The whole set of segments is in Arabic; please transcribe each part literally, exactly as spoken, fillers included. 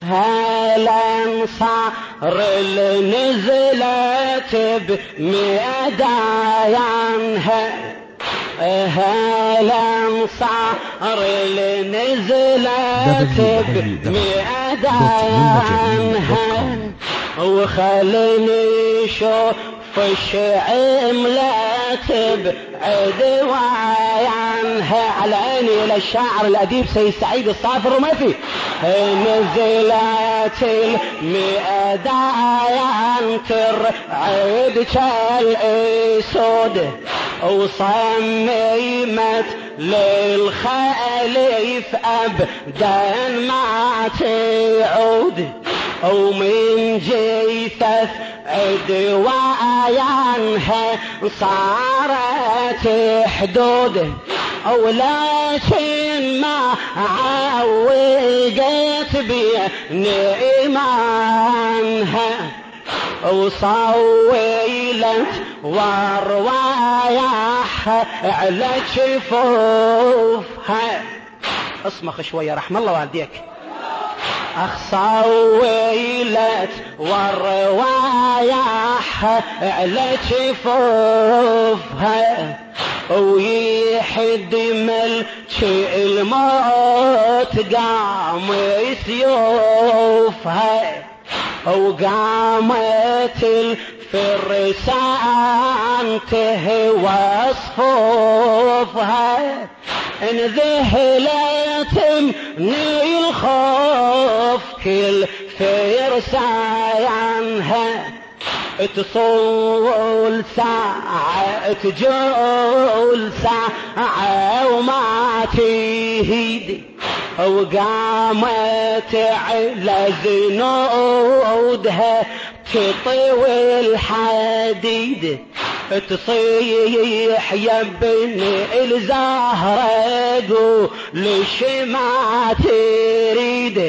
هالانصار اللي نزلت بميدانها، هالانصار اللي نزلت بميدانها، وخلني شوف الشعملات بعدوانها. على عيني للشاعر الأديب سيد سعيد الصافي الرميثي. نزلت الميدان ترعد كالأسود، وصممت للخليف أبدا ما تعود، ومن جيثث عدوانها صارت حدود، ولكن ما عوقت بنعمانها، وصويلت وارواحها على جفوفها. اصمخ شوية رحم الله والديك. أخصويلت والروايح على جفوفها، ويحد ملك الموت قام سيوفها، وقامت الفرسان تهوى صفوفها، انذهلت من الخوف كل فرسانها، تصول ساعة تجول ساعة وما تهيد، وقامت على ذنودها تطوي الحديد، تصيح يا ابن الزهرة ليش ما تريد،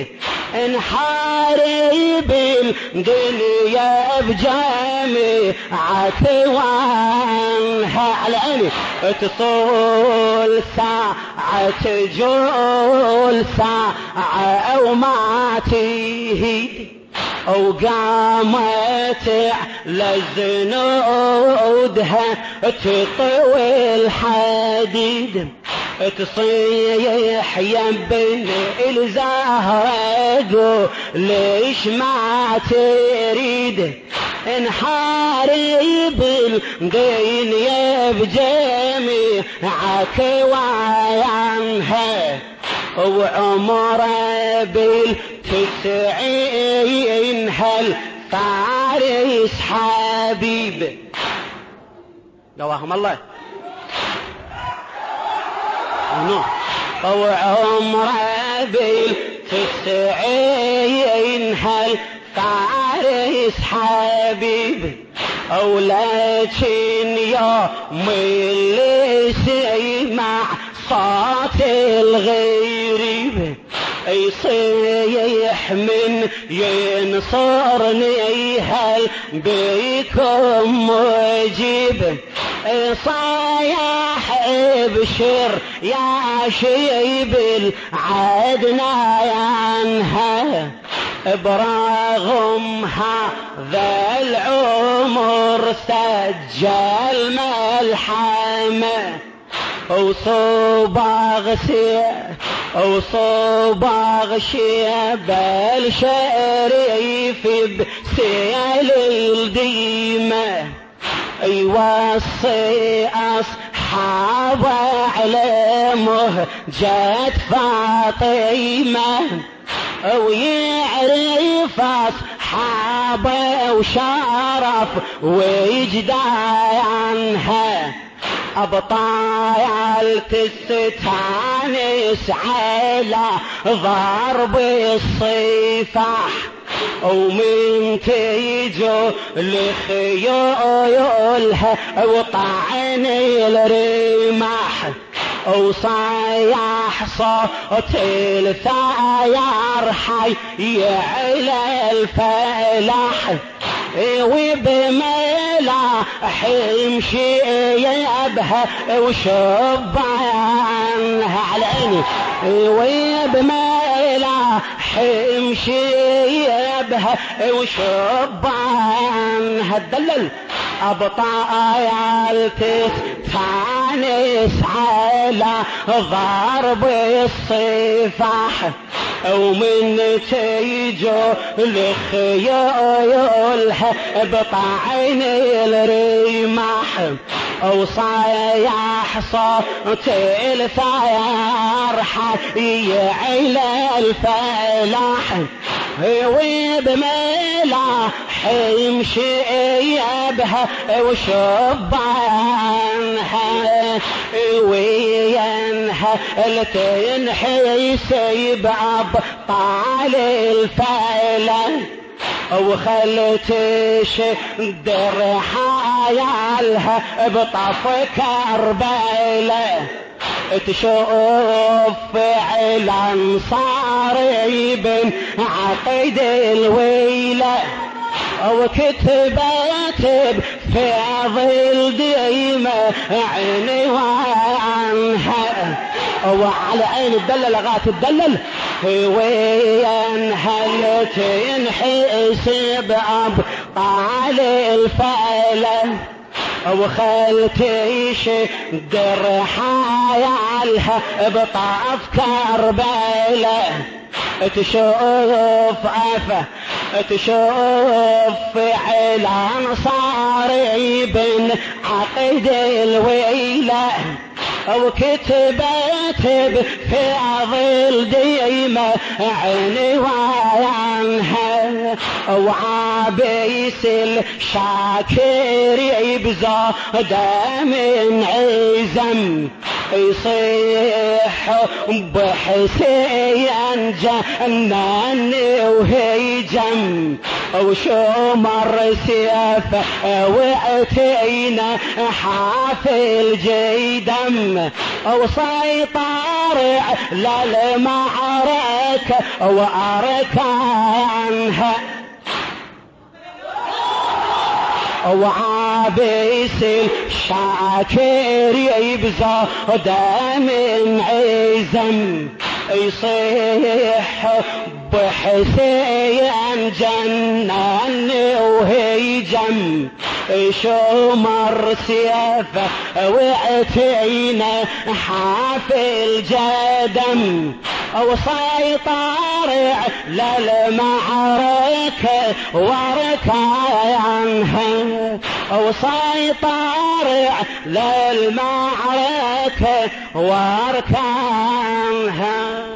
انحارب الدنيا بجامع عتوانها. على عيني تصول ساعة تجول ساعة وما تهيد، وقامت على زنودها تطوي الحديد، تصيح يا ابن الزهرة ليش ما تريد، انحارب الدنيا بجميع عكوانها، وعمره بالتسعين هالفارس حبيب. قواهم الله. وعمره بالتسعين هالفارس حبيب، ولكن يوم اللي سمع صوت الغريب يصيح من ينصرني هل بيكم مجيب، صايح ابشر يا شيب العدنانها، برغم هذا العمر سجل ملحمه، وصباغ سيف وصباغ شيب الشريف بسيل الديمه، يوصي أصحابه على مهجة فاطمة، ويعرف أصحابه وشرف وجدانها، أبطال تستانس على ضرب الصفاح، ومن تيجو لخيولها وطعن الرماح، وصايح صوت الثيار حي على الفلاح، وبملاح يمشي يبها وشبانها. على عيني وبملاح يمشي يبها وشبانها تدلل أبطال تستانس على ضرب الصفاح ومن تيجو لخيولها بطعن الرماح وصايح صوت الفرحة يعلى الفلاح وبملاح يمشي يبها وشبانها وينها لتنحي سيبعب طال الفلاح وخلتش درحايالها بطف كربلاء تشوف فعلا صار ابن عقيد الويلة وكتبت بفضل ديمة عنوانها وعلى عين الدلل لغات الدلل وينها تنحسب بأبطال الفعلة وخلتيش درحايالها بطاف كربلاء تشوف عفا تشوف فعلا صار ابن عقيد الويلة وكتبت بفضل ديمة عنوانها وعابيس الشاكر يبزاد من عزم يصيح بحسين جنان وهيجم وشمر سيف وعتينا حافل جيدم وسيطر للمعركة وأركانها وعابس الشاكر يبزاد من عزم يصيح بحسين جنان وهيجم شمر سيفه وعتينا حافل جدم وسيطر للمعركة واركانها وسيطر للمعركة واركانها